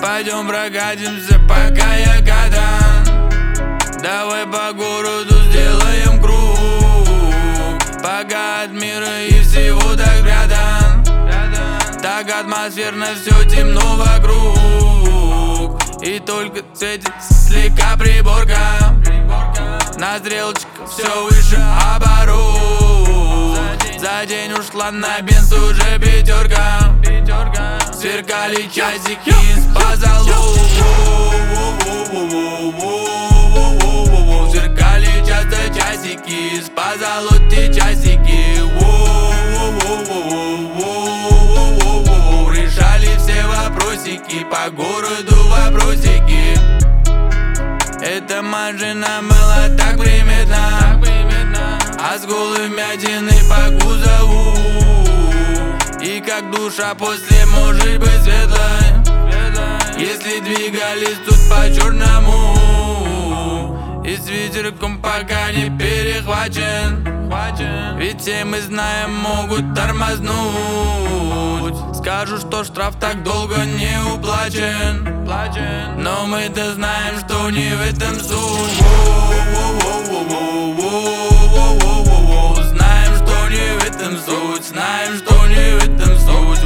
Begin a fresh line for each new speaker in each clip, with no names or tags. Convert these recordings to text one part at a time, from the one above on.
Пойдем прокатимся, пока я катан. Давай по городу сделаем круг, пока от мира и всего так рядом. Так атмосферно, все темно вокруг, и только светит слегка приборка. На стрелочках все выше оборот. За день ушла на бенз уже пятерка. Сверкали часики из позолот. Сверкали часто часики из позолот, те часики. Решали все вопросики, по городу вопросики. Эта машина была так приметна, а с голой вмятиной по кузову. И как душа после может быть светлой, если двигались тут по черному. И с ветерком пока не перехвачен, ведь все мы знаем, могут тормознуть. Скажу, что штраф так долго не уплачен, но мы-то знаем, что не в этом суть. Знаем, что не в этом суть, знаем, что не в этом суть.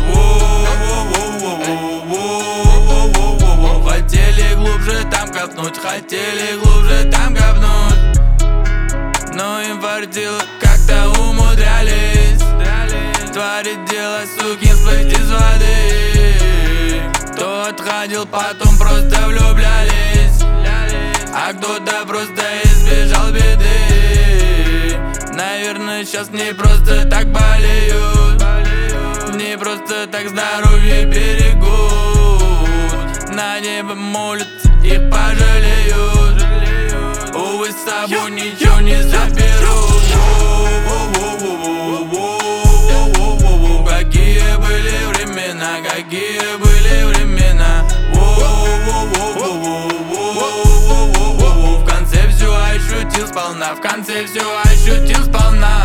Хотели глубже там копнуть, хотели глубже там копнуть, но им фартило, как-то умудрялись творить дело, суки, всплыть из воды. Кто отходил, потом просто влюблялись, а кто-то просто избежал беды. Наверное, сейчас не просто так болеют, не просто так здоровье берегут. На небо молятся, их пожалеют, увы, с собой ничего не заберут. Какие были времена, какие были времена. В конце все ощутил сполна, в конце все ощутил сполна.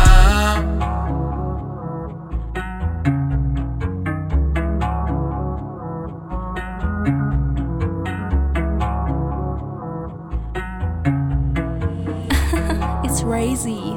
It's Razy.